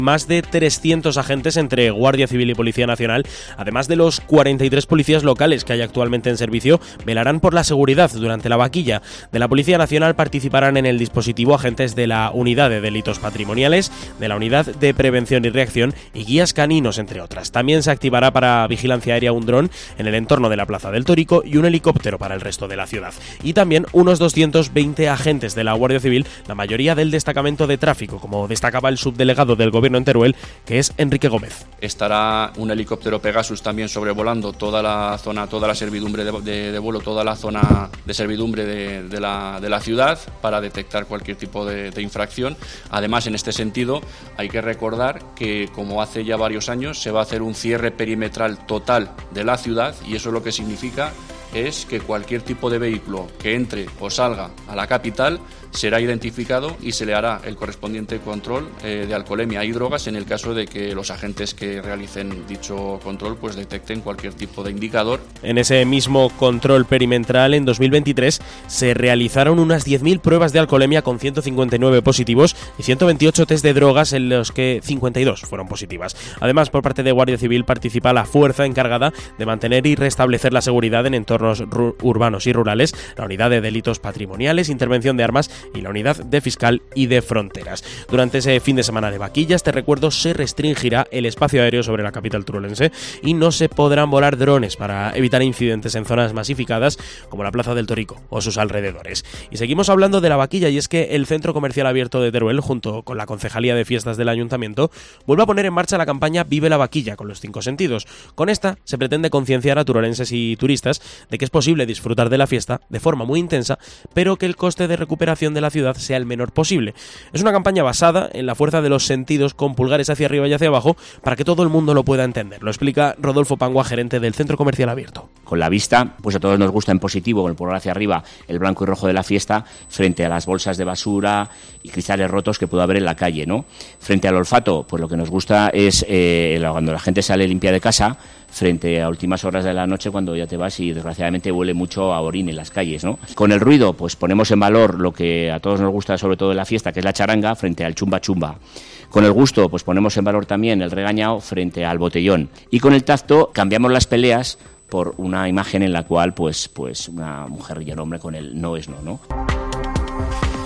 Más de 300 agentes entre Guardia Civil y Policía Nacional, además de los 43 policías locales que hay actualmente en servicio, velarán por la seguridad durante la vaquilla. De la Policía Nacional participarán en el dispositivo agentes de la Unidad de Delitos Patrimoniales, de la Unidad de Prevención y Reacción y guías caninos, entre otras. También se activará para vigilancia aérea un dron en el entorno de la Plaza del Tórico y un helicóptero para el resto de la ciudad. Y también unos 220 agentes de la Guardia Civil, la mayoría del destacamento de tráfico, como destacaba el subdelegado del Gobierno en Teruel, que es Enrique Gómez. Estará un helicóptero Pegasus también sobrevolando toda la zona, toda la servidumbre de vuelo, toda la zona de servidumbre de la ciudad para detectar cualquier tipo de infracción. Además, en este sentido, hay que recordar que, como hace ya varios años, se va a hacer un cierre perimetral total de la ciudad, y eso lo que significa es que cualquier tipo de vehículo que entre o salga a la capital será identificado y se le hará el correspondiente control de alcoholemia y drogas en el caso de que los agentes que realicen dicho control pues detecten cualquier tipo de indicador. En ese mismo control perimetral, en 2023, se realizaron unas 10.000 pruebas de alcoholemia con 159 positivos y 128 test de drogas, en los que 52 fueron positivas. Además, por parte de Guardia Civil participa la fuerza encargada de mantener y restablecer la seguridad en entornos urbanos y rurales, la Unidad de Delitos Patrimoniales, Intervención de Armas y la Unidad de Fiscal y de Fronteras. Durante ese fin de semana de vaquillas, te recuerdo, se restringirá el espacio aéreo sobre la capital turolense y no se podrán volar drones para evitar incidentes en zonas masificadas como la Plaza del Tórico o sus alrededores. Y seguimos hablando de la vaquilla, y es que el Centro Comercial Abierto de Teruel, junto con la Concejalía de Fiestas del Ayuntamiento, vuelve a poner en marcha la campaña Vive la Vaquilla con los 5 sentidos. Con esta se pretende concienciar a turolenses y turistas de que es posible disfrutar de la fiesta de forma muy intensa, pero que el coste de recuperación de la ciudad sea el menor posible. Es una campaña basada en la fuerza de los sentidos, con pulgares hacia arriba y hacia abajo, para que todo el mundo lo pueda entender. Lo explica Rodolfo Pangua, gerente del Centro Comercial Abierto. Con la vista, pues a todos nos gusta en positivo, con el pulgar hacia arriba, el blanco y rojo de la fiesta, frente a las bolsas de basura y cristales rotos que puede haber en la calle, ¿no? Frente al olfato, pues lo que nos gusta es cuando la gente sale limpia de casa, frente a últimas horas de la noche cuando ya te vas y desgraciadamente huele mucho a orín en las calles, ¿no? Con el ruido, pues ponemos en valor lo que a todos nos gusta, sobre todo de la fiesta, que es la charanga, frente al chumba chumba. Con el gusto, pues ponemos en valor también el regañao frente al botellón. Y con el tacto cambiamos las peleas por una imagen en la cual pues una mujer y un hombre con el no es no, ¿no?